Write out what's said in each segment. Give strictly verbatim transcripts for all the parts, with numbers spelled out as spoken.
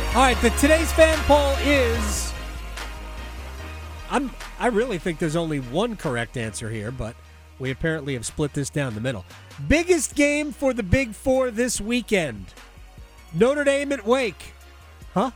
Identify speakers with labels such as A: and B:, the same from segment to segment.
A: All right, the today's fan poll is. I'm. I really think there's only one correct answer here, but we apparently have split this down the middle. Biggest game for the Big Four this weekend: Notre Dame at Wake. Huh?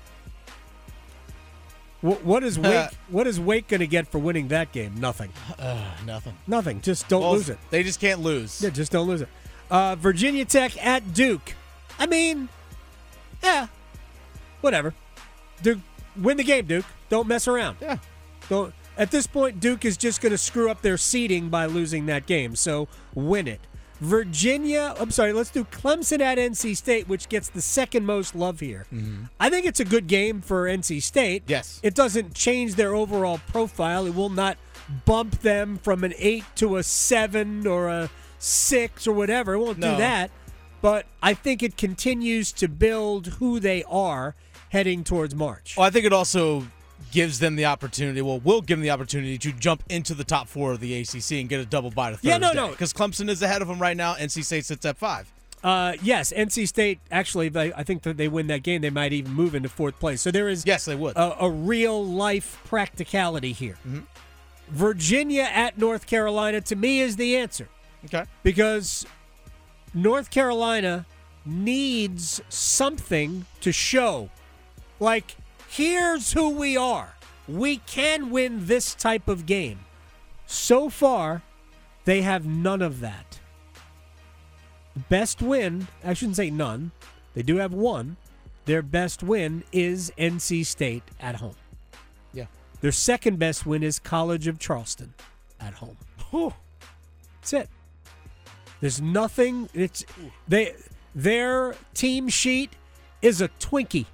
A: What, what is Wake? What is Wake going to get for winning that game? Nothing.
B: Uh, nothing.
A: Nothing. Just don't
B: well,
A: lose it.
B: They just can't lose.
A: Yeah, just don't lose it. Uh, Virginia Tech at Duke. I mean, yeah, whatever. Duke, win the game, Duke. Don't mess around.
B: Yeah.
A: Don't. At this point, Duke is just going to screw up their seeding by losing that game. So win it. Virginia, I'm sorry, let's do Clemson at N C State, which gets the second most love here.
B: Mm-hmm.
A: I think it's a good game for N C State.
B: Yes.
A: It doesn't change their overall profile. It will not bump them from an eight to a seven or a six or whatever. It won't
B: No.
A: do that. But I think it continues to build who they are heading towards March.
B: Well, I think it also gives them the opportunity, well, will give them the opportunity to jump into the top four of the A C C and get a double bye to Thursday.
A: Yeah, no, no.
B: Because Clemson is ahead of them right now. N C State sits at five.
A: Uh, yes, N C State, actually, they, I think that they win that game, they might even move into fourth place. So there is
B: Yes, they would.
A: a, a real-life practicality here.
B: Mm-hmm.
A: Virginia at North Carolina, to me, is the answer.
B: Okay.
A: Because North Carolina needs something to show. Like, here's who we are. We can win this type of game. So far, they have none of that. Best win, I shouldn't say none. They do have one. Their best win is N C State at home.
B: Yeah.
A: Their second best win is College of Charleston at home.
B: Whew.
A: That's it. There's nothing. It's they. Their team sheet is a Twinkie.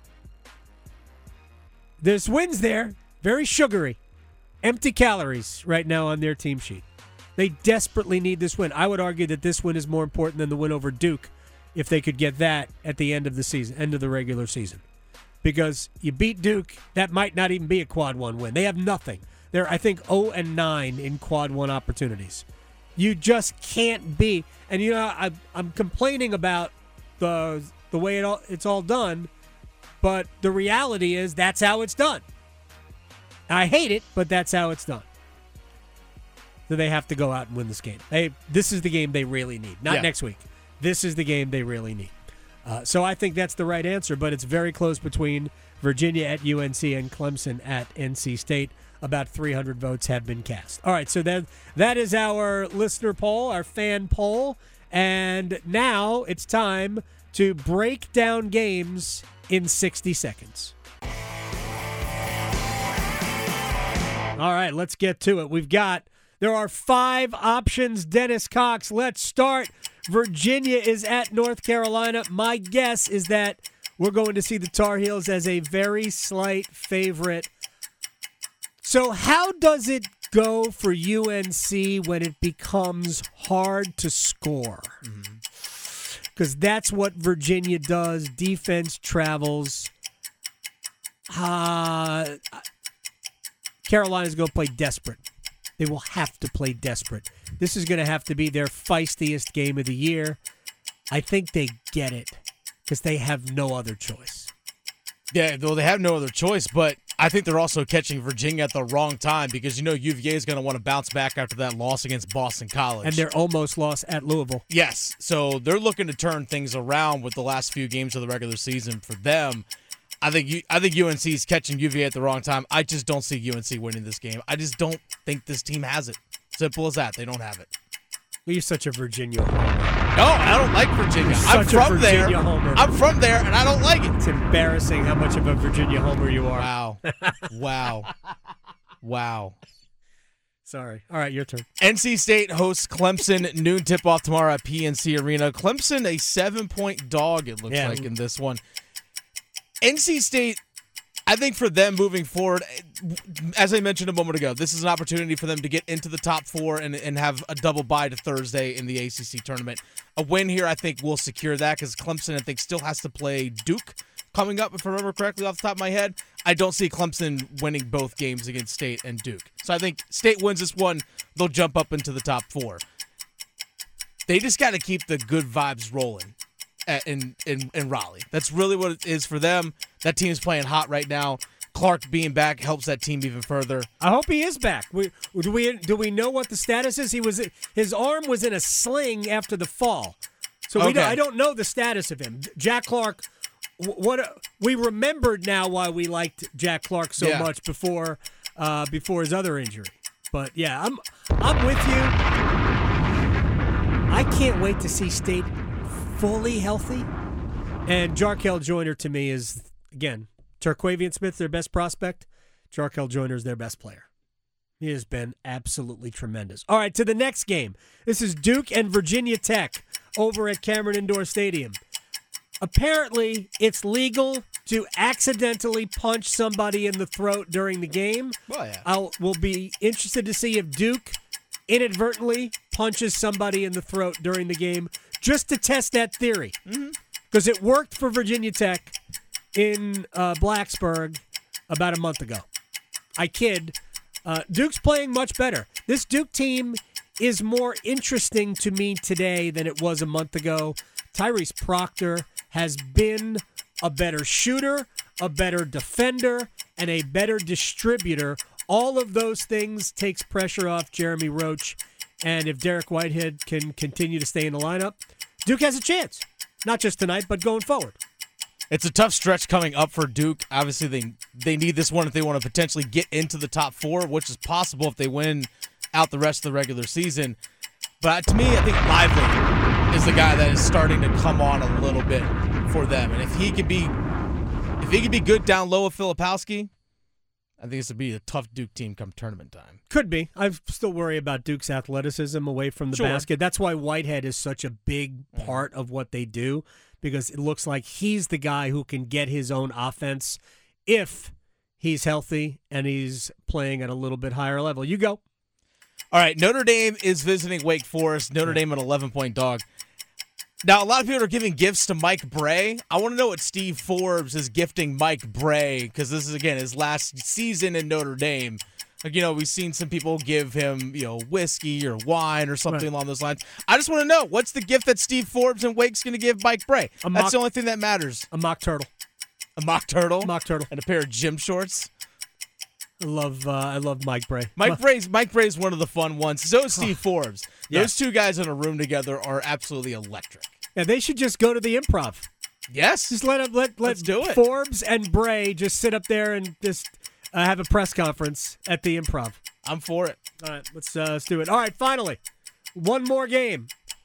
A: There's wins there, very sugary, empty calories right now on their team sheet. They desperately need this win. I would argue that this win is more important than the win over Duke, if they could get that at the end of the season, end of the regular season, because you beat Duke, that might not even be a quad one win. They have nothing. They're, I think, oh and nine in quad one opportunities. You just can't be. And, you know, I, I'm complaining about the the way it all, it's all done, but the reality is that's how it's done. I hate it, but that's how it's done. So they have to go out and win this game. They, this is the game they really need. Not
B: Yeah.
A: next week. This is the game they really need. Uh, so I think that's the right answer, but it's very close between Virginia at U N C and Clemson at N C State. About three hundred votes have been cast. All right, so that that is our listener poll, our fan poll. And now it's time to break down games in sixty seconds. All right, let's get to it. We've got, there are five options. Dennis Cox, let's start. Virginia is at North Carolina. My guess is that we're going to see the Tar Heels as a very slight favorite. So how does it go for U N C when it becomes hard to score? Because mm-hmm. that's what Virginia does. Defense travels. Uh, Carolina's going to play desperate. They will have to play desperate. This is going to have to be their feistiest game of the year. I think they get it because they have no other choice.
B: Yeah, though they have no other choice, but I think they're also catching Virginia at the wrong time because, you know, U V A is going to want to bounce back after that loss against Boston College.
A: And their almost loss at Louisville.
B: Yes, so they're looking to turn things around with the last few games of the regular season for them. I think you, I think U N C is catching U V A at the wrong time. I just don't see U N C winning this game. I just don't think this team has it. Simple as that. They don't have it.
A: You're such a Virginia homer.
B: No, I don't like Virginia. I'm
A: Such a
B: from there.
A: Virginia homer.
B: I'm from there, and I don't like it.
A: It's embarrassing how much of a Virginia homer you are.
B: Wow. Wow. Wow.
A: Sorry. All right, your turn.
B: N C State hosts Clemson, noon tip-off tomorrow at P N C Arena. Clemson, a seven-point dog, it looks
A: Yeah.
B: like, in this one. N C State, I think for them moving forward, as I mentioned a moment ago, this is an opportunity for them to get into the top four and, and have a double bye to Thursday in the A C C tournament. A win here, I think, will secure that because Clemson, I think, still has to play Duke coming up, if I remember correctly off the top of my head. I don't see Clemson winning both games against State and Duke. So I think State wins this one. They'll jump up into the top four. They just got to keep the good vibes rolling. at, in, in in Raleigh. That's really what it is for them. That team's playing hot right now. Clark being back helps that team even further.
A: I hope he is back. We, do we do we know what the status is? He was his arm was in a sling after the fall, so we
B: Okay.
A: don't, I don't know the status of him. Jack Clark. What we remembered now why we liked Jack Clark so
B: Yeah.
A: much before uh, before his other injury. But yeah, I'm I'm with you. I can't wait to see State fully healthy. And Jarkel Joyner to me is again Terquavian Smith their best prospect. Jarkel Joyner is their best player. He has been absolutely tremendous. All right, to the next game. This is Duke and Virginia Tech over at Cameron Indoor Stadium. Apparently, it's legal to accidentally punch somebody in the throat during the game.
B: Well, yeah.
A: I'll will be interested to see if Duke inadvertently punches somebody in the throat during the game just to test that theory. Because it worked for Virginia Tech in uh, Blacksburg about a month ago. I kid. Uh, Duke's playing much better. This Duke team is more interesting to me today than it was a month ago. Tyrese Proctor has been a better shooter, a better defender, and a better distributor. All of those things takes pressure off Jeremy Roach. And if Derek Whitehead can continue to stay in the lineup, Duke has a chance. Not just tonight, but going forward.
B: It's a tough stretch coming up for Duke. Obviously, they they need this one if they want to potentially get into the top four, which is possible if they win out the rest of the regular season. But to me, I think Lively is the guy that is starting to come on a little bit for them. And if he could be if he could be good down low with Filipowski, I think this would be a tough Duke team come tournament time.
A: Could be. I still worry about Duke's athleticism away from the
B: Sure.
A: basket. That's why Whitehead is such a big part of what they do, because it looks like he's the guy who can get his own offense if he's healthy and he's playing at a little bit higher level. You go.
B: All right, Notre Dame is visiting Wake Forest. Notre Dame an eleven-point dog. Now, a lot of people are giving gifts to Mike Bray. I want to know what Steve Forbes is gifting Mike Bray, because this is, again, his last season in Notre Dame. Like, you know, we've seen some people give him, you know, whiskey or wine or something
A: Right.
B: along those lines. I just want to know, what's the gift that Steve Forbes and Wake's going to give Mike Bray?
A: A
B: That's
A: mock-
B: the only thing that matters.
A: A mock turtle.
B: A mock turtle?
A: Mock turtle.
B: And a pair of gym shorts?
A: I love uh, I love Mike Bray.
B: Mike Bray's Mike Bray's one of the fun ones. So is Steve Forbes.
A: Yeah.
B: Those two guys in a room together are absolutely electric.
A: Yeah, they should just go to the Improv.
B: Yes.
A: Just let him, let let
B: Let's do it.
A: Forbes and Bray just sit up there and just uh, have a press conference at the Improv.
B: I'm for it.
A: All right, let's uh, let's do it. All right, finally, one more game.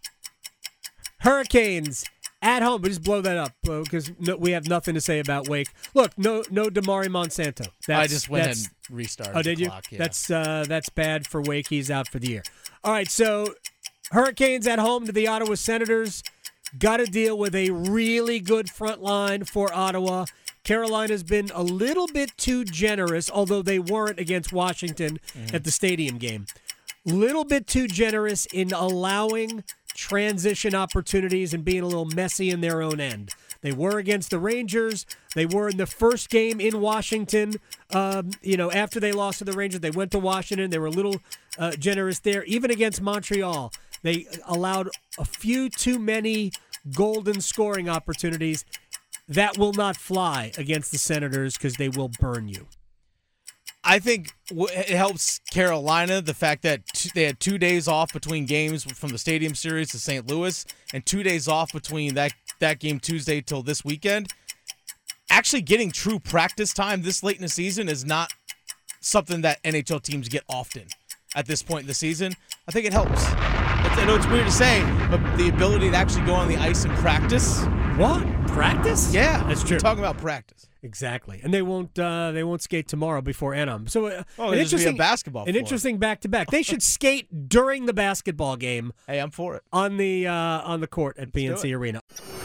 A: Hurricanes at home. We just blow that up because no, we have nothing to say about Wake. Look, no no Damari Monsanto. That's,
B: I just went
A: that's-
B: and restarted
A: Oh, did
B: the
A: you?
B: clock. Yeah.
A: That's uh, that's bad for Wake. He's out for the year. All right, so Hurricanes at home to the Ottawa Senators. Got to deal with a really good front line for Ottawa. Carolina's been a little bit too generous, although they weren't against Washington
B: Mm-hmm.
A: at the stadium game. Little bit too generous in allowing transition opportunities and being a little messy in their own end. They were against the Rangers. They were in the first game in Washington. Um, you know, after they lost to the Rangers, they went to Washington. They were a little uh, generous there. Even against Montreal, they allowed a few too many golden scoring opportunities. That will not fly against the Senators because they will burn you.
B: I think w- it helps Carolina, the fact that t- they had two days off between games from the Stadium Series to Saint Louis and two days off between that, that game Tuesday till this weekend. Actually getting true practice time this late in the season is not something that N H L teams get often at this point in the season. I think it helps. It's, I know it's weird to say, but the ability to actually go on the ice and practice.
A: What? Practice?
B: Yeah,
A: That's true.
B: We're talking about practice.
A: Exactly, and they won't. Uh, they won't skate tomorrow before Anaheim. So, uh,
B: Oh,
A: an
B: there's just be a
A: interesting
B: basketball
A: An
B: floor.
A: interesting back to back. They should skate during the basketball game
B: Hey, I'm for it.
A: on the uh, on the court at B N C
B: do it.
A: Arena.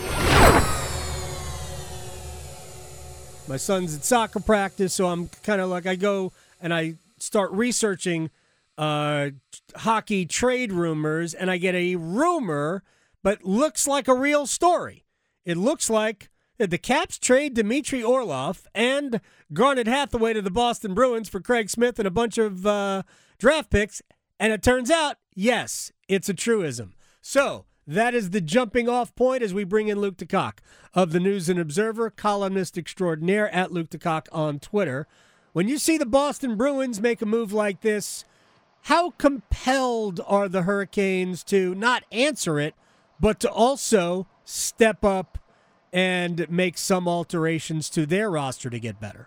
A: My son's at soccer practice, so I'm kind of like I go and I start researching uh, hockey trade rumors, and I get a rumor, but looks like a real story. It looks like the Caps trade Dmitry Orlov and Garnet Hathaway to the Boston Bruins for Craig Smith and a bunch of uh, draft picks, and it turns out, yes, it's a truism. So That is the jumping off point as we bring in Luke DeCock of the News and Observer, columnist extraordinaire at Luke DeCock on Twitter. When you see the Boston Bruins make a move like this, how compelled are the Hurricanes to not answer it, but to also step up and make some alterations to their roster to get better?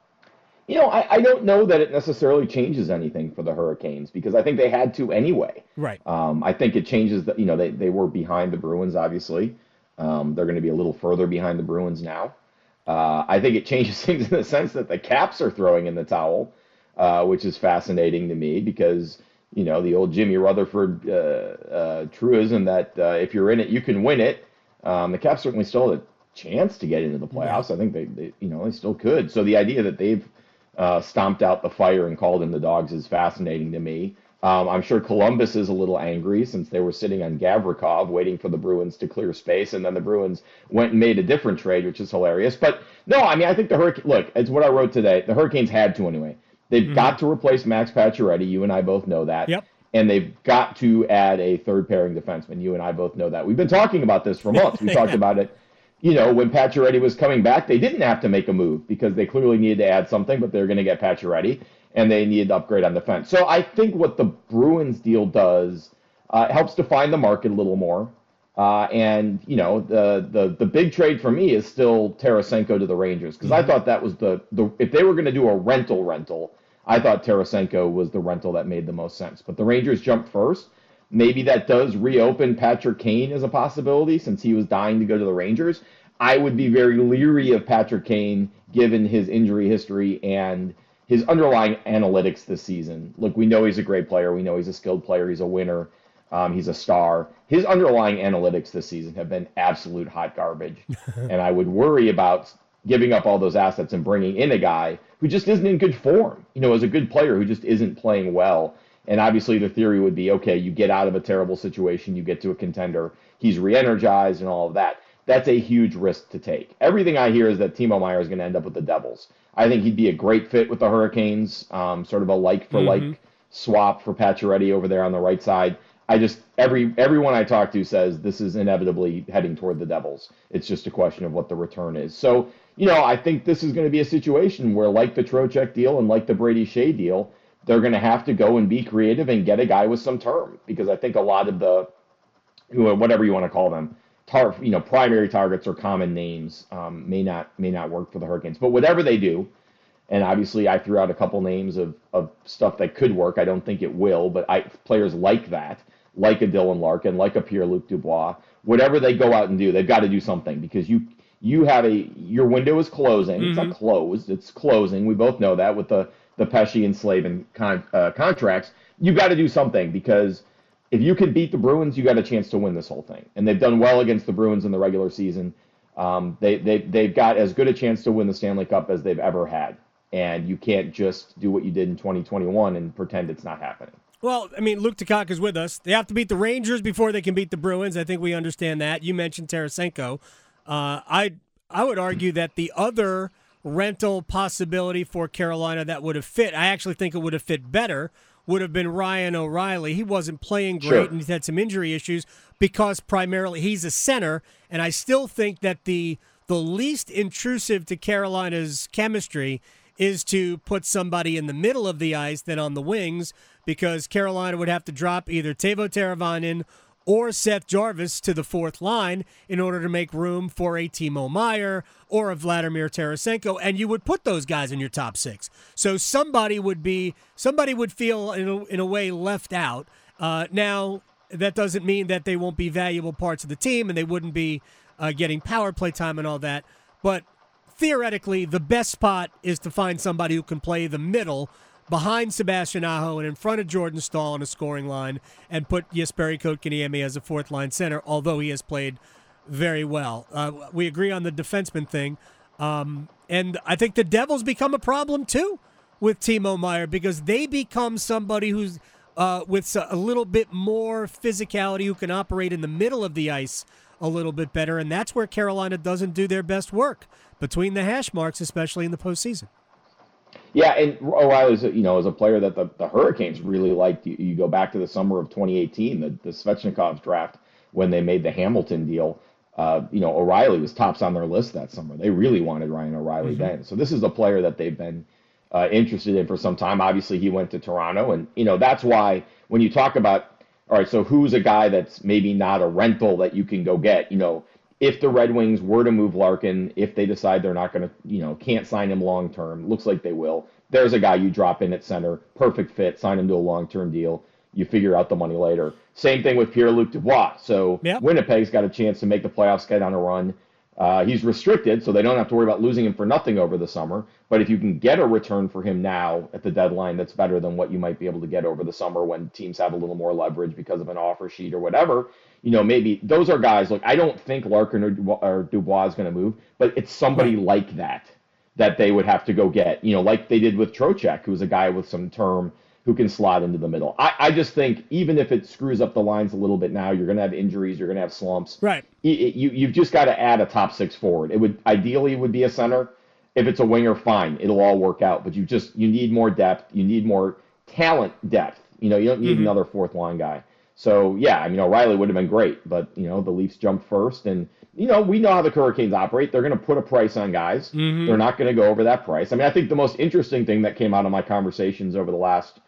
C: You know, I, I don't know that it necessarily changes anything for the Hurricanes because I think they had to anyway.
A: Right.
C: Um, I think it changes that, you know, they, they were behind the Bruins, obviously. Um, they're going to be a little further behind the Bruins now. Uh, I think it changes things in the sense that the Caps are throwing in the towel, uh, which is fascinating to me because, you know, the old Jimmy Rutherford uh, uh, truism that uh, if you're in it, you can win it. Um, the Caps certainly still have a chance to get into the playoffs. Yeah. I think they, they, you know, they still could. So the idea that they've uh, stomped out the fire and called in the dogs is fascinating to me. Um, I'm sure Columbus is a little angry since they were sitting on Gavrikov waiting for the Bruins to clear space, and then the Bruins went and made a different trade, which is hilarious. But no, I mean, I think the Hurricane. Look, it's what I wrote today. The Hurricanes had to anyway. They've mm-hmm. got to replace Max Pacioretty. You and I both know that.
A: Yep.
C: And they've got to add a third pairing defenseman. You and I both know that. We've been talking about this for months. We talked about it. You know, when Pacioretty was coming back, they didn't have to make a move because they clearly needed to add something, but they're going to get Pacioretty, and they needed to upgrade on defense. So I think what the Bruins deal does uh, helps define the market a little more. Uh, and, you know, the, the the big trade for me is still Tarasenko to the Rangers because mm-hmm. I thought that was the, the – if they were going to do a rental rental, I thought Tarasenko was the rental that made the most sense. But the Rangers jumped first. Maybe that does reopen Patrick Kane as a possibility since he was dying to go to the Rangers. I would be very leery of Patrick Kane given his injury history and his underlying analytics this season. Look, we know he's a great player. We know he's a skilled player. He's a winner. Um, he's a star. His underlying analytics this season have been absolute hot garbage. And I would worry about giving up all those assets and bringing in a guy who just isn't in good form, you know, as a good player who just isn't playing well. And obviously the theory would be, okay, you get out of a terrible situation, you get to a contender, he's re-energized and all of that. That's a huge risk to take. Everything I hear is that Timo Meier is going to end up with the Devils. I think he'd be a great fit with the Hurricanes, um, sort of a like-for-like mm-hmm. swap for Pacioretty over there on the right side. I just, every everyone I talk to says this is inevitably heading toward the Devils. It's just a question of what the return is. So, you know, I think this is going to be a situation where, like the Trocheck deal and like the Brady Shea deal, they're going to have to go and be creative and get a guy with some term because I think a lot of the, whatever you want to call them, tar, you know, primary targets or common names um, may not may not work for the Hurricanes. But whatever they do, and obviously I threw out a couple names of, of stuff that could work. I don't think it will, but I players like that, like a Dylan Larkin, like a Pierre-Luc Dubois, whatever they go out and do, they've got to do something because you you have a your window is closing. Mm-hmm. It's not closed, it's closing. We both know that with the the Pesce and Slavin con, uh, contracts. You've got to do something because if you can beat the Bruins, you got a chance to win this whole thing. And they've done well against the Bruins in the regular season. Um, they, they, they've got as good a chance to win the Stanley Cup as they've ever had. And you can't just do what you did in twenty twenty-one and pretend it's not happening.
A: Well, I mean, Luke DeCock is with us. They have to beat the Rangers before they can beat the Bruins. I think we understand that. You mentioned Tarasenko. Uh, I I would argue that the other rental possibility for Carolina that would have fit, I actually think it would have fit better, would have been Ryan O'Reilly. He wasn't playing great, sure. and he's had some injury issues because primarily he's a center, and I still think that the the least intrusive to Carolina's chemistry is to put somebody in the middle of the ice than on the wings because Carolina would have to drop either Teuvo Teravainen or Seth Jarvis to the fourth line in order to make room for a Timo Meier or a Vladimir Tarasenko, and you would put those guys in your top six. So somebody would be somebody would feel in a, in a way left out. Uh, now that doesn't mean that they won't be valuable parts of the team and they wouldn't be uh, getting power play time and all that. But theoretically, the best spot is to find somebody who can play the middle behind Sebastian Aho and in front of Jordan Staal on a scoring line and put Jesperi Kotkaniemi as a fourth-line center, although he has played very well. Uh, we agree on the defenseman thing. Um, and I think the Devils become a problem, too, with Timo Meier because they become somebody who's uh, with a little bit more physicality who can operate in the middle of the ice a little bit better, and that's where Carolina doesn't do their best work, between the hash marks, especially in the postseason.
C: Yeah, and O'Reilly's, you know, is a player that the, the Hurricanes really liked. You, you go back to the summer of twenty eighteen, the, the Svechnikov draft. when they made the Hamilton deal. Uh, you know, O'Reilly was tops on their list that summer. They really wanted Ryan O'Reilly mm-hmm. then. So this is a player that they've been uh, interested in for some time. Obviously, he went to Toronto, and you know that's why when you talk about, all right, so who's a guy that's maybe not a rental that you can go get? You know, if the Red Wings were to move Larkin, if they decide they're not going to, you know, can't sign him long term, looks like they will. There's a guy you drop in at center, perfect fit, sign him to a long term deal. You figure out the money later. Same thing with Pierre-Luc Dubois. So yep. Winnipeg's got a chance to make the playoffs, get on a run. Uh, he's restricted, so they don't have to worry about losing him for nothing over the summer. But if you can get a return for him now at the deadline, that's better than what you might be able to get over the summer when teams have a little more leverage because of an offer sheet or whatever. You know, maybe those are guys. Look, I don't think Larkin or Dubois, or Dubois is going to move, but it's somebody right. like that that they would have to go get. You know, like they did with Trocheck, who's a guy with some term who can slot into the middle. I, I just think even if it screws up the lines a little bit now, you're going to have injuries, you're going to have slumps.
A: Right.
C: You, you, you've just got to add a top six forward. It would ideally it would be a center. If it's a winger, fine. It'll all work out. But you just you need more depth. You need more talent depth. You know, you don't need mm-hmm. another fourth line guy. So, yeah, I mean, O'Reilly would have been great. But, you know, the Leafs jumped first. And, you know, we know how the Hurricanes operate. They're going to put a price on guys. Mm-hmm. They're not going to go over that price. I mean, I think the most interesting thing that came out of my conversations over the last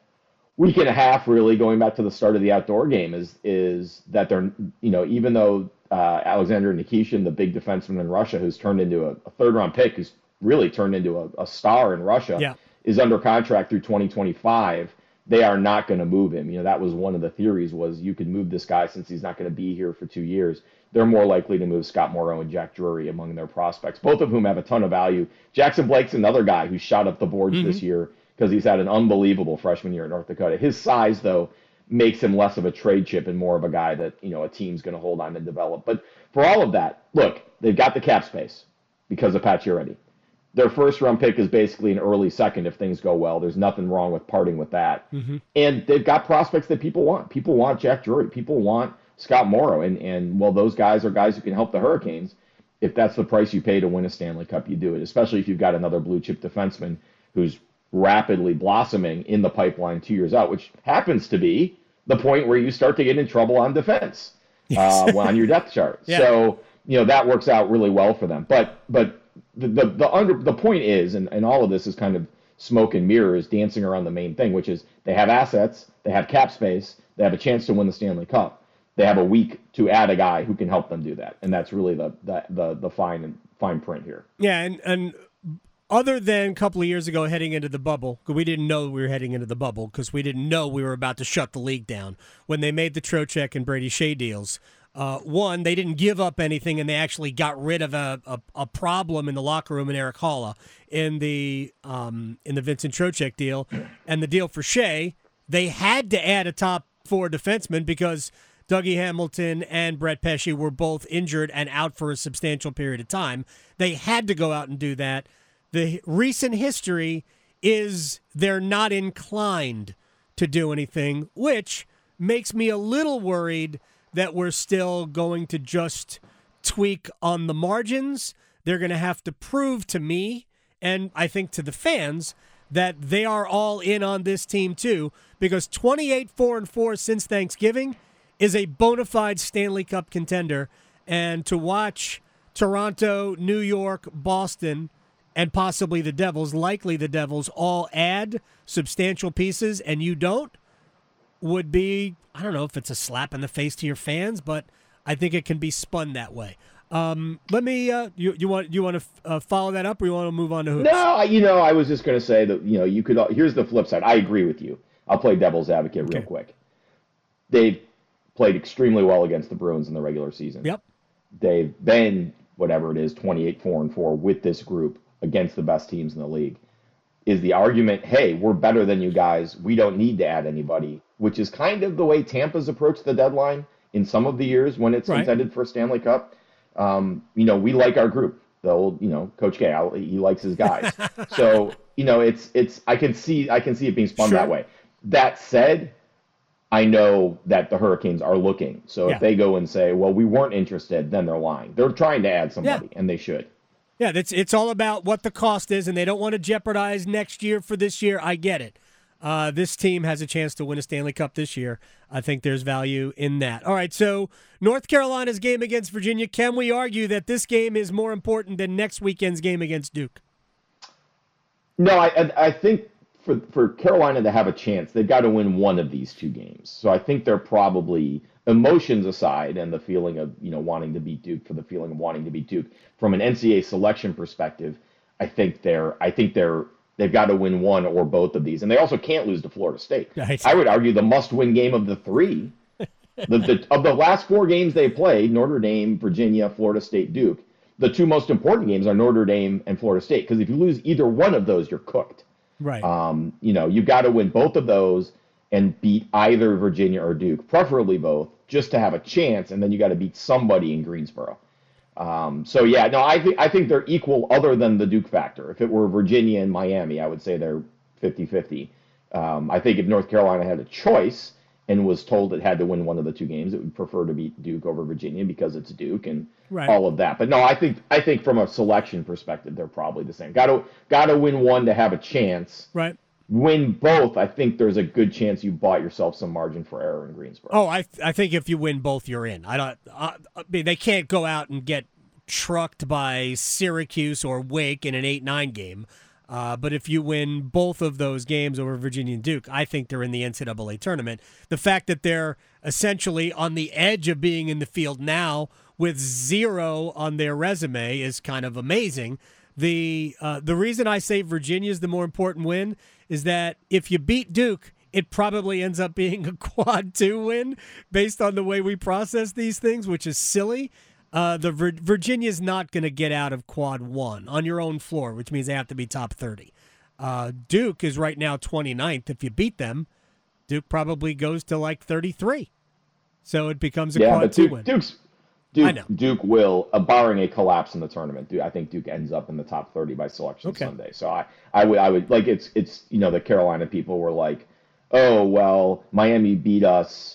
C: week and a half, really, going back to the start of the outdoor game, is is that they're, you know, even though uh, Alexander Nikishin, the big defenseman in Russia, who's turned into a, a third-round pick, who's really turned into a, a star in Russia, yeah. is under contract through twenty twenty-five, they are not going to move him. You know, that was one of the theories, was you could move this guy since he's not going to be here for two years. They're more likely to move Scott Morrow and Jack Drury among their prospects, both of whom have a ton of value. Jackson Blake's another guy who shot up the boards mm-hmm. this year, because he's had an unbelievable freshman year at North Dakota. His size, though, makes him less of a trade chip and more of a guy that, you know, a team's going to hold on and develop. But for all of that, look, they've got the cap space because of Pacioretty. Their first-round pick is basically an early second if things go well. There's nothing wrong with parting with that. Mm-hmm. And they've got prospects that people want. People want Jack Drury. People want Scott Morrow. And, and well, those guys are guys who can help the Hurricanes. If that's the price you pay to win a Stanley Cup, you do it, especially if you've got another blue-chip defenseman who's rapidly blossoming in the pipeline two years out, which happens to be the point where you start to get in trouble on defense yes. uh, on your depth chart. Yeah. So, you know, that works out really well for them. But but the the the, under, the point is, and, and all of this is kind of smoke and mirrors dancing around the main thing, which is they have assets, they have cap space, they have a chance to win the Stanley Cup. They have a week to add a guy who can help them do that. And that's really the the the, the fine fine print here.
A: Yeah, and and other than a couple of years ago heading into the bubble, because we didn't know we were heading into the bubble, because we didn't know we were about to shut the league down, when they made the Trocheck and Brady Shea deals, uh, one, they didn't give up anything, and they actually got rid of a, a, a problem in the locker room in Eric Halla. In the um, in the Vincent Trocheck deal and the deal for Shea, they had to add a top four defenseman because Dougie Hamilton and Brett Pesce were both injured and out for a substantial period of time. They had to go out and do that. The recent history is they're not inclined to do anything, which makes me a little worried that we're still going to just tweak on the margins. They're going to have to prove to me, and I think to the fans, that they are all in on this team too, because twenty-eight four and four since Thanksgiving is a bona fide Stanley Cup contender. And to watch Toronto, New York, Boston, and possibly the Devils, likely the Devils, all add substantial pieces and you don't, would be, I don't know if it's a slap in the face to your fans, but I think it can be spun that way. Um, let me, uh, you, you want you want to uh, follow that up, or you want to move on to hoops?
C: No, you know, I was just going to say that, you know, you could, here's the flip side. I agree with you. I'll play devil's advocate real okay. quick. They've played extremely well against the Bruins in the regular season.
A: Yep.
C: They've been, whatever it is, twenty-eight four and four with this group against the best teams in the league. Is the argument, hey, we're better than you guys, we don't need to add anybody, which is kind of the way Tampa's approached the deadline in some of the years when it's right. contended for a Stanley Cup. Um, you know, we like our group. The old, you know, Coach K, he likes his guys. So, you know, it's, it's, I can see, I can see it being spun sure. that way. That said, I know that the Hurricanes are looking. So yeah. if they go and say, well, we weren't interested, then they're lying. They're trying to add somebody, yeah. and they should.
A: Yeah, it's, it's all about what the cost is, and they don't want to jeopardize next year for this year. I get it. Uh, this team has a chance to win a Stanley Cup this year. I think there's value in that. All right, so North Carolina's game against Virginia. Can we argue that this game is more important than next weekend's game against Duke?
C: No, I I I think for for Carolina to have a chance, they've got to win one of these two games. So I think they're probably, emotions aside and the feeling of, you know, wanting to beat Duke for the feeling of wanting to beat Duke, from an N C double A selection perspective, I think they're I think they're they've got to win one or both of these. And they also can't lose to Florida State.
A: Right.
C: I would argue the must-win game of the three, the, the of the last four games they played, Notre Dame, Virginia, Florida State, Duke, the two most important games are Notre Dame and Florida State, because if you lose either one of those, you're cooked.
A: Right.
C: Um, you know, you've got to win both of those and beat either Virginia or Duke, preferably both, just to have a chance, and then you got to beat somebody in Greensboro. Um, so yeah, no, I think I think they're equal, other than the Duke factor. If it were Virginia and Miami, I would say they're fifty-fifty. Um, I think if North Carolina had a choice and was told it had to win one of the two games, it would prefer to beat Duke over Virginia because it's Duke and
A: right.
C: all of that. But no, I think I think from a selection perspective, they're probably the same. Got to got to win one to have a chance.
A: Right.
C: Win both, I think there's a good chance you bought yourself some margin for error in Greensboro.
A: Oh, I I think if you win both, you're in. I don't. I, I mean, they can't go out and get trucked by Syracuse or Wake in an eight nine game. Uh, but if you win both of those games over Virginia and Duke, I think they're in the N C double A tournament. The fact that they're essentially on the edge of being in the field now with zero on their resume is kind of amazing. The uh, the reason I say Virginia is the more important win is that if you beat Duke, it probably ends up being a quad two win based on the way we process these things, which is silly. Uh, the Vir- Virginia's not going to get out of quad one on your own floor, which means they have to be top thirty. Uh, Duke is right now twenty-ninth. If you beat them, Duke probably goes to like thirty-three. So it becomes a
C: yeah,
A: quad
C: but
A: two
C: Duke,
A: win.
C: Duke's Duke, Duke will, uh, barring a collapse in the tournament, Duke, I think Duke ends up in the top thirty by selection
A: Okay.
C: Sunday. So I, I would, I would like it's, it's you know, the Carolina people were like, oh well, Miami beat us.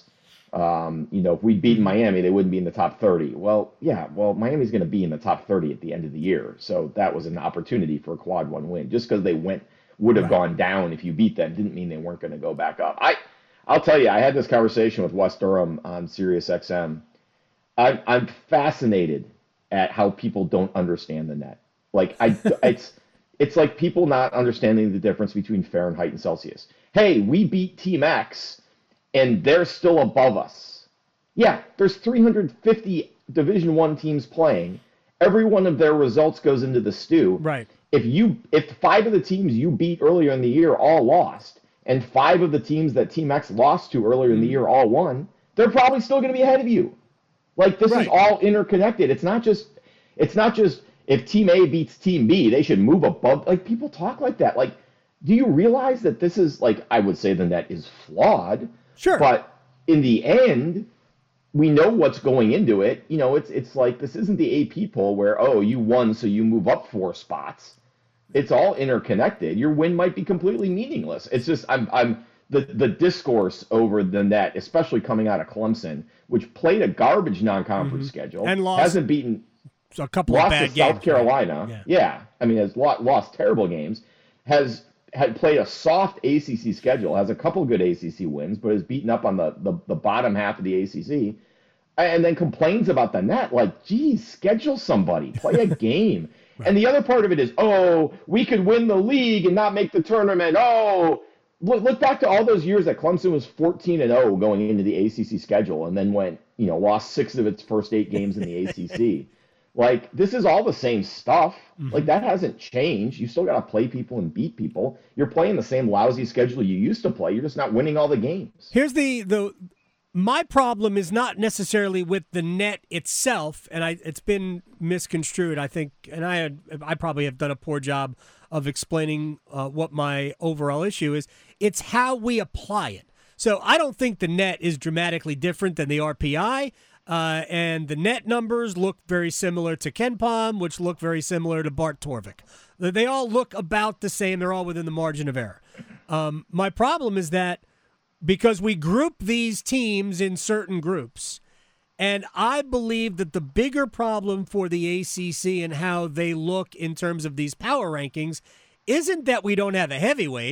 C: Um, you know, if we'd beaten Miami, they wouldn't be in the top thirty. Well, yeah, well, Miami's going to be in the top thirty at the end of the year, so that was an opportunity for a quad one win. Just because they went would have
A: Right.
C: gone down if you beat them didn't mean they weren't going to go back up. I, I'll tell you, I had this conversation with Wes Durham on Sirius X M. I'm I'm fascinated at how people don't understand the net. Like I, it's it's like people not understanding the difference between Fahrenheit and Celsius. Hey, we beat Team X, and they're still above us. Yeah, there's three hundred fifty Division One teams playing. Every one of their results goes into the stew.
A: Right.
C: If you if five of the teams you beat earlier in the year all lost, and five of the teams that Team X lost to earlier in the year all won, they're probably still going to be ahead of you. Like this
A: Right.
C: is all interconnected. It's not just it's not just if Team A beats Team B, they should move above. Like people talk like that. Like, do you realize that this is like I would say the net is flawed?
A: Sure.
C: But in the end, we know what's going into it. You know, it's it's like this isn't the A P poll where oh you won so you move up four spots. It's all interconnected. Your win might be completely meaningless. It's just I'm I'm the the discourse over the net, especially coming out of Clemson, which played a garbage non-conference
A: Mhm.
C: schedule,
A: And lost
C: hasn't beaten,
A: So a couple
C: lost
A: of bad
C: to
A: games.
C: South Carolina.
A: Right?
C: Yeah.
A: Yeah.
C: I mean, has lost, lost terrible games, has had played a soft A C C schedule, has a couple good A C C wins, but is beaten up on the, the, the bottom half of the A C C, and then complains about the net. Like, geez, schedule somebody, play a game. Right. And the other part of it is, oh, we could win the league and not make the tournament. Oh, look, look back to all those years that Clemson was fourteen and oh going into the A C C schedule, and then went, you know, lost six of its first eight games in the A C C. Like, this is all the same stuff. Mm-hmm. Like, that hasn't changed. You still got to play people and beat people. You're playing the same lousy schedule you used to play. You're just not winning all the games.
A: Here's the the my problem is not necessarily with the net itself, and I it's been misconstrued, I think, and I had, I probably have done a poor job of explaining uh, what my overall issue is. It's how we apply it. So I don't think the net is dramatically different than the R P I. Uh, and the net numbers look very similar to KenPom, which look very similar to Bart Torvik. They all look about the same. They're all within the margin of error. Um, my problem is that because we group these teams in certain groups, and I believe that the bigger problem for the A C C and how they look in terms of these power rankings isn't that we don't have a heavyweight.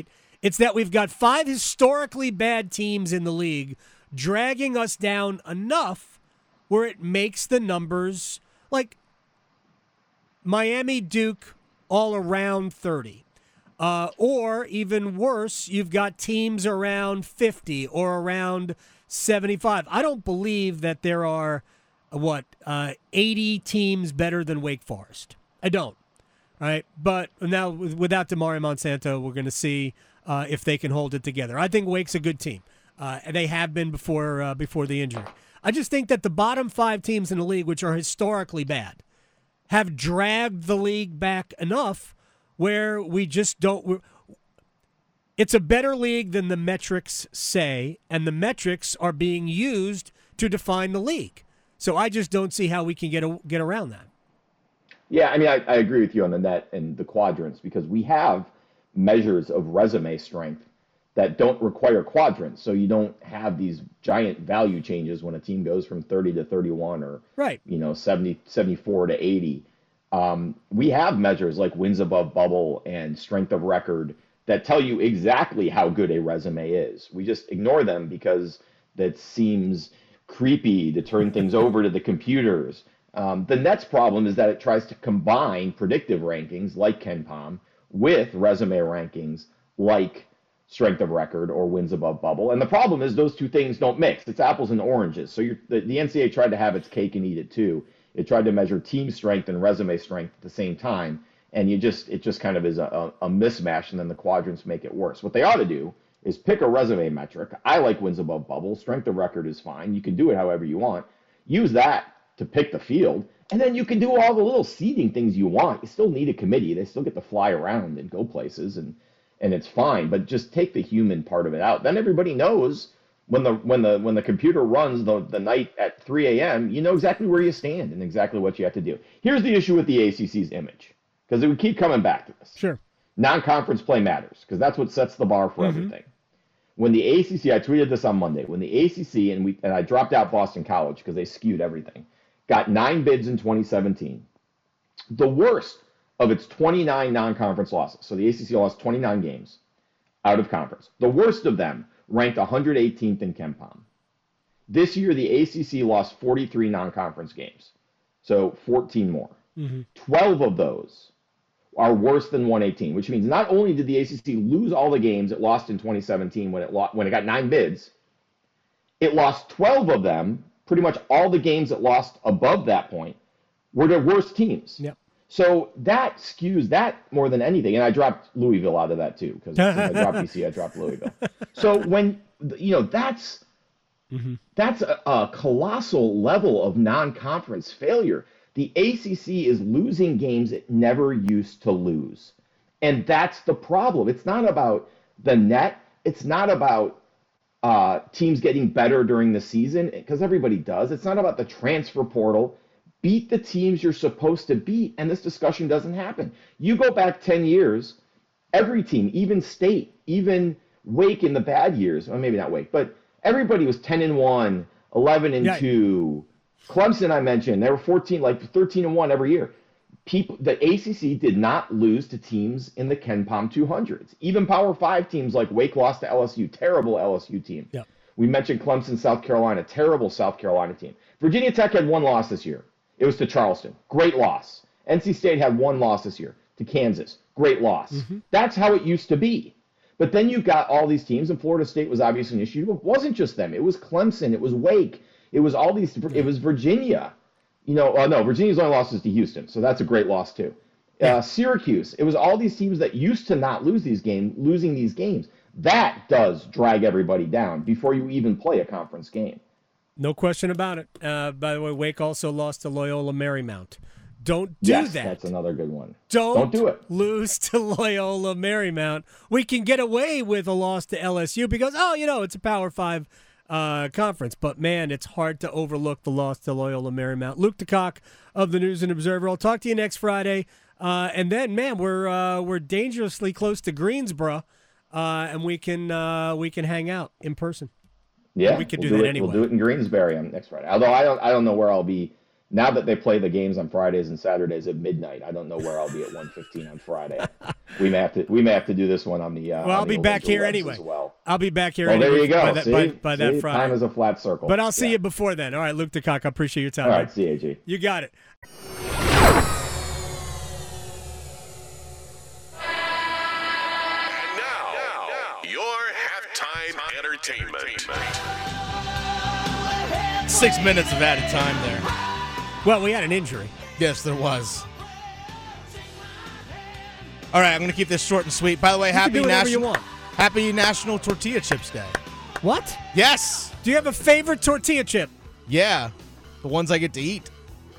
A: It's that we've got five historically bad teams in the league dragging us down enough where it makes the numbers like Miami, Duke, all around thirty. Uh, or even worse, you've got teams around fifty or around seventy-five. I don't believe that there are, what, uh, eighty teams better than Wake Forest. I don't. Right? But now without Damari Monsanto, we're going to see uh, if they can hold it together. I think Wake's a good team. Uh, and they have been before uh, before the injury. I just think that the bottom five teams in the league, which are historically bad, have dragged the league back enough where we just don't. We're, it's a better league than the metrics say, and the metrics are being used to define the league. So I just don't see how we can get a, get around that.
C: Yeah, I mean, I, I agree with you on the net and the quadrants because we have measures of resume strength that don't require quadrants. So you don't have these giant value changes when a team goes from thirty to thirty-one or,
A: right.
C: you know, seventy, seventy-four to eighty. Um, we have measures like wins above bubble and strength of record that tell you exactly how good a resume is. We just ignore them because that seems creepy to turn things over to the computers. Um, the Nets' problem is that it tries to combine predictive rankings like KenPom with resume rankings like strength of record or wins above bubble. And the problem is those two things don't mix. It's apples and oranges. So you're, the, the N C double A tried to have its cake and eat it too. It tried to measure team strength and resume strength at the same time. And you just it just kind of is a, a, a mismatch, and then the quadrants make it worse. What they ought to do is pick a resume metric. I like wins above bubble. Strength of record is fine. You can do it however you want. Use that to pick the field. And then you can do all the little seeding things you want. You still need a committee. They still get to fly around and go places, and and it's fine. But just take the human part of it out. Then everybody knows when the when the when the computer runs the, the night at three a.m., you know exactly where you stand and exactly what you have to do. Here's the issue with the A C C's image, because it would keep coming back to this.
A: Sure.
C: Non-conference play matters, because that's what sets the bar for mm-hmm. everything. When the A C C, I tweeted this on Monday, when the A C C, and we and I dropped out Boston College because they skewed everything, got nine bids in twenty seventeen. The worst of its twenty-nine non-conference losses. So the A C C lost twenty-nine games out of conference. The worst of them ranked one hundred eighteenth in KenPom. This year, the A C C lost forty-three non-conference games. So fourteen more. Mm-hmm. twelve of those are worse than one eighteen, which means not only did the A C C lose all the games it lost in twenty seventeen when it lo- when it got nine bids, it lost twelve of them. Pretty much all the games it lost above that point were their worst teams.
A: Yep.
C: So that skews that more than anything. And I dropped Louisville out of that too, because I dropped B C, I dropped Louisville. So when, you know, that's mm-hmm. that's a, a colossal level of non-conference failure. The A C C is losing games it never used to lose. And that's the problem. It's not about the net. It's not about Uh, teams getting better during the season, because everybody does. It's not about the transfer portal. Beat the teams you're supposed to beat, and this discussion doesn't happen. You go back ten years, every team, even State, even Wake in the bad years, well, maybe not Wake, but everybody was ten and one, eleven and
A: yeah.
C: two. Clemson, I mentioned, they were fourteen, like thirteen and one every year. People, the A C C did not lose to teams in the KenPom two hundreds. Even Power Five teams like Wake lost to L S U, terrible L S U team.
A: Yep.
C: We mentioned Clemson, South Carolina, terrible South Carolina team. Virginia Tech had one loss this year. It was to Charleston, great loss. N C State had one loss this year to Kansas, great loss. Mm-hmm. That's how it used to be. But then you got all these teams, and Florida State was obviously an issue. It wasn't just them. It was Clemson. It was Wake. It was all these. It was Virginia. You know, uh, no, Virginia's only loss is to Houston, so that's a great loss too. Uh, Syracuse, it was all these teams that used to not lose these games, losing these games. That does drag everybody down before you even play a conference game.
A: No question about it. Uh, by the way, Wake also lost to Loyola Marymount. Don't do
C: yes,
A: that.
C: That's another good one.
A: Don't,
C: Don't do it.
A: Lose to Loyola Marymount. We can get away with a loss to L S U because, oh, you know, it's a Power Five Uh, conference, but man, it's hard to overlook the loss to Loyola Marymount. Luke DeCock of the News and Observer. I'll talk to you next Friday, uh, and then man, we're uh, we're dangerously close to Greensboro, uh, and we can uh, we can hang out in person.
C: Yeah,
A: we could
C: we'll
A: do,
C: do
A: that
C: it,
A: anyway.
C: We'll do it in Greensbury on next Friday. Although I don't I don't know where I'll be now that they play the games on Fridays and Saturdays at midnight. I don't know where I'll be at one fifteen on Friday. we may have to we may have to do this one on the. Uh,
A: well,
C: on
A: I'll
C: the
A: be back
C: Olingo
A: here
C: Webs
A: anyway.
C: As well.
A: I'll be back here
C: Well,
A: anyway
C: there you go.
A: by, that,
C: see,
A: by, by
C: see?
A: that Friday.
C: Time is a flat circle.
A: But I'll see
C: yeah.
A: you before then. All right, Luke DeCock, I appreciate your time.
C: All
A: man.
C: right, see you, A G.
A: You got it.
D: And now, now, your halftime entertainment.
B: Six minutes of added time there.
A: Well, we had an injury.
B: Yes, there was. All right, I'm going to keep this short and sweet. By the way,
A: You can
B: happy
A: do whatever you
B: national
A: want.
B: Happy National Tortilla Chips Day.
A: What?
B: Yes.
A: Do you have a favorite tortilla chip?
B: Yeah. The ones I get to eat.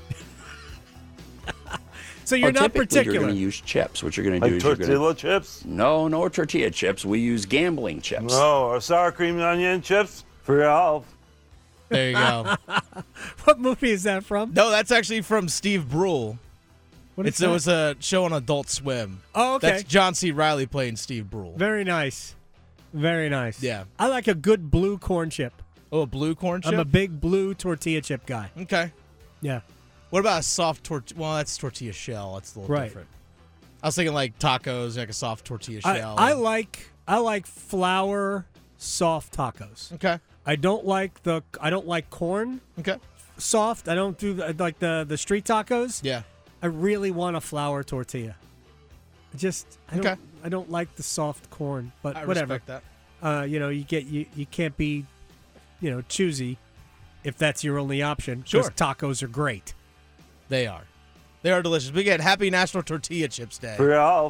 A: So you're
E: Oh,
A: not
E: typically
A: particular.
E: You're going to use chips. What you're going to do
F: Like
E: is you're going
F: tortilla
E: to
F: chips?
E: no, no tortilla chips. We use gambling chips.
F: No, or sour cream and onion chips for Alf.
B: There you go.
A: What movie is that from?
B: No, that's actually from Steve Brule.
A: What is
B: It's, it
A: that?
B: was a show on Adult Swim.
A: Oh, okay.
B: That's John C. Reilly playing Steve Brule.
A: Very nice. Very nice.
B: Yeah.
A: I like a good blue corn chip.
B: Oh, a blue corn chip?
A: I'm a big blue tortilla chip guy.
B: Okay.
A: Yeah.
B: What about a soft tortilla? Well, that's tortilla shell. That's a little
A: Right.
B: different. I was thinking like tacos, like a soft tortilla
A: I,
B: shell.
A: I like I like flour soft tacos.
B: Okay.
A: I don't like the I don't like corn
B: Okay.
A: soft. I don't do the, like the the street tacos.
B: Yeah.
A: I really want a flour tortilla. I just I don't
B: Okay.
A: I don't like the soft corn, but
B: I
A: whatever.
B: respect that.
A: Uh, you know, you get you you can't be, you know, choosy if that's your only option. 'cause
B: Sure.
A: tacos are great.
B: They are. They are delicious. We get Happy National Tortilla Chips Day.
F: For Alf.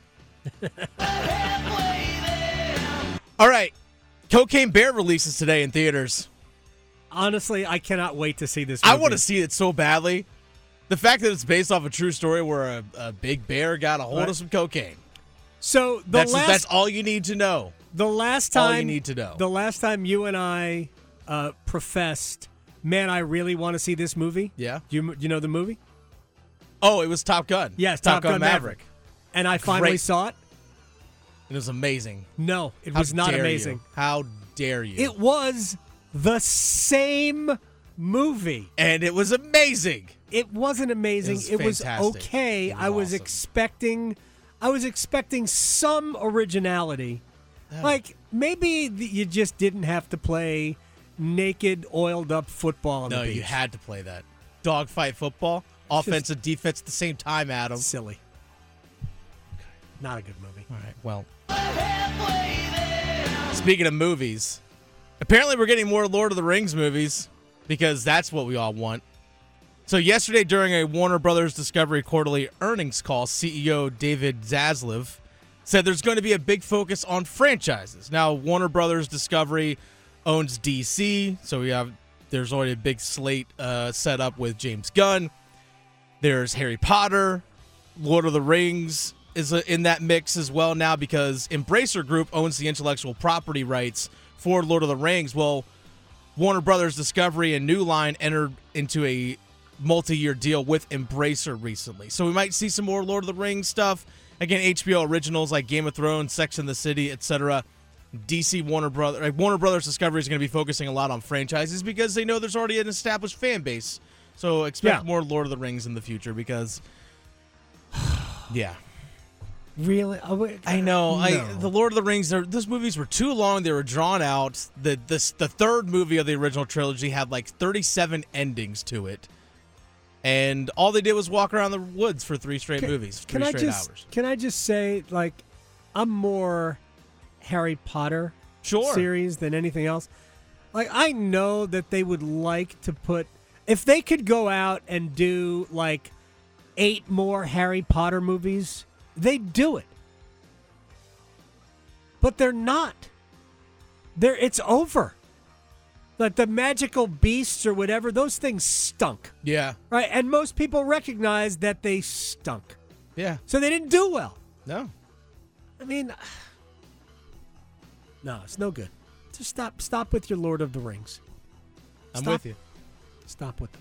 B: All right. Cocaine Bear releases today in theaters.
A: Honestly, I cannot wait to see this.
B: I
A: movie.
B: want to see it so badly. The fact that it's based off a true story where a, a big bear got a hold
A: Right.
B: of some cocaine.
A: So the
B: That's
A: last
B: that's all you need to know.
A: the last
B: all
A: time
B: you need to know.
A: The last time you and I uh, professed, man, I really want to see this movie.
B: Yeah.
A: Do you you know the movie?
B: Oh, it was Top Gun.
A: Yes, Top, Gun, Maverick. And I finally
B: Great.
A: saw it.
B: It was amazing.
A: No, it
B: How
A: was not
B: dare
A: amazing.
B: you. How dare you?
A: It was the same movie.
B: and it was amazing.
A: It wasn't amazing.
B: It
A: It
B: was
A: was,
B: fantastic.
A: okay.
B: It was
A: I was
B: awesome.
A: expecting I was expecting some originality. Like maybe th- you just didn't have to play naked oiled up football on
B: No,
A: the beach.
B: you had to play that. Dogfight football, offensive, defense at the same time, Adam.
A: Silly. Not a good movie.
B: All right, well. Speaking of movies, apparently we're getting more Lord of the Rings movies because that's what we all want. So yesterday during a Warner Brothers Discovery quarterly earnings call, C E O David Zaslav said there's going to be a big focus on franchises. Now, Warner Brothers Discovery owns D C, so we have there's already a big slate uh, set up with James Gunn. There's Harry Potter, Lord of the Rings is uh, in that mix as well now because Embracer Group owns the intellectual property rights for Lord of the Rings. Well, Warner Brothers Discovery and New Line entered into a multi-year deal with Embracer recently. So we might see some more Lord of the Rings stuff. Again, H B O originals like Game of Thrones, Sex and the City, et cetera. D C Warner Brothers, like Warner Brothers Discovery is going to be focusing a lot on franchises because they know there's already an established fan base. So expect
A: Yeah.
B: more Lord of the Rings in the future because, yeah.
A: Really? Oh, wait,
B: I know. I
A: no.
B: the Lord of the Rings. Those movies were too long. They were drawn out. The this the third movie of the original trilogy had like thirty-seven endings to it, and all they did was walk around the woods for three straight movies, three
A: Can I
B: straight
A: just
B: hours.
A: can I just say like I'm more Harry Potter
B: Sure.
A: series than anything else. Like I know that they would like to put if they could go out and do like eight more Harry Potter movies, they'd do it. But they're not. They're it's over. Like the magical beasts or whatever, those things stunk.
B: Yeah,
A: Right? And most people recognize that they stunk.
B: yeah.
A: So they didn't do well.
B: No,
A: I mean, no, it's no good. Just stop stop with your Lord of the Rings.
B: I'm
A: Stop.
B: with you.
A: Stop with them.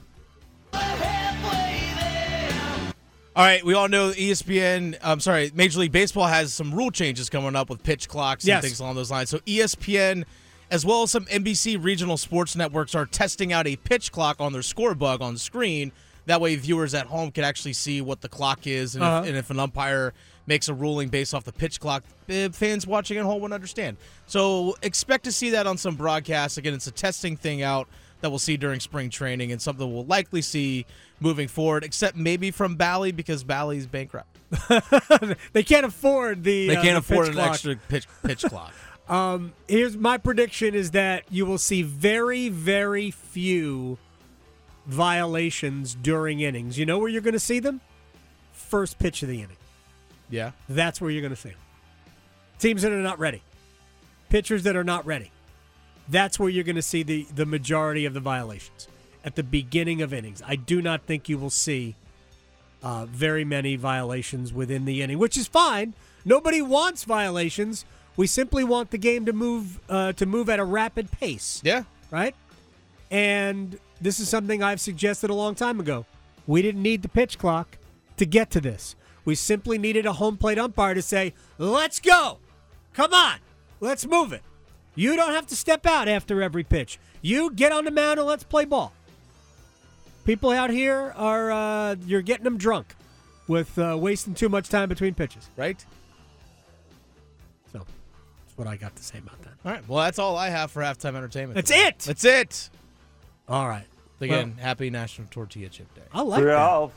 B: All right, we all know E S P N. I'm sorry, Major League Baseball has some rule changes coming up with pitch clocks and
A: Yes.
B: things along those lines. So E S P N, as well as some N B C regional sports networks, are testing out a pitch clock on their score bug on screen. That way, viewers at home can actually see what the clock is, and,
A: Uh-huh.
B: if, and if an umpire makes a ruling based off the pitch clock, eh, fans watching at home would understand. So expect to see that on some broadcasts. Again, it's a testing thing out that we'll see during spring training and something we'll likely see moving forward, except maybe from Bally because Bally's bankrupt.
A: They can't afford the
B: They
A: uh,
B: can't
A: the
B: afford
A: pitch
B: an
A: clock.
B: extra pitch, pitch clock.
A: Um, here's my prediction is that you will see very, very few violations during innings. You know where you're going to see them? First pitch of the inning.
B: Yeah.
A: That's where you're going to see them. Teams that are not ready. Pitchers that are not ready. That's where you're going to see the, the majority of the violations at the beginning of innings. I do not think you will see uh, very many violations within the inning, which is fine. Nobody wants violations. We simply want the game to move uh, to move at a rapid pace.
B: Yeah.
A: Right? And this is something I've suggested a long time ago. We didn't need the pitch clock to get to this. We simply needed a home plate umpire to say, let's go. Come on. Let's move it. You don't have to step out after every pitch. You get on the mound and let's play ball. People out here are, uh, you're getting them drunk with uh, wasting too much time between pitches.
B: Right?
A: So that's what I got to say about that.
B: All right. Well, that's all I have for halftime entertainment.
A: That's
B: today.
A: it.
B: That's it.
A: All right.
B: Again,
A: Well,
B: happy National Tortilla Chip Day.
A: I like
F: For
A: that.
F: all.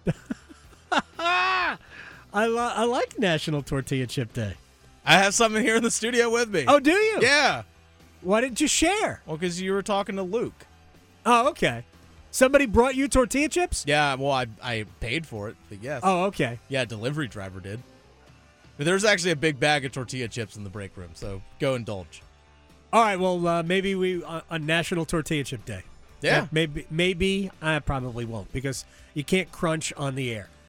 A: I, li- I like National Tortilla Chip Day.
B: I have someone here in the studio with me.
A: Oh, do you?
B: Yeah.
A: Why didn't you share?
B: Well, because you were talking to Luke.
A: Oh, okay. Somebody brought you tortilla chips?
B: Yeah, well, I I paid for it, but yes.
A: Oh, okay.
B: Yeah, delivery driver did. But there's actually a big bag of tortilla chips in the break room, so go indulge.
A: All right, well, uh, maybe we uh, on National Tortilla Chip Day.
B: Yeah.
A: maybe maybe I probably won't because you can't crunch on the air.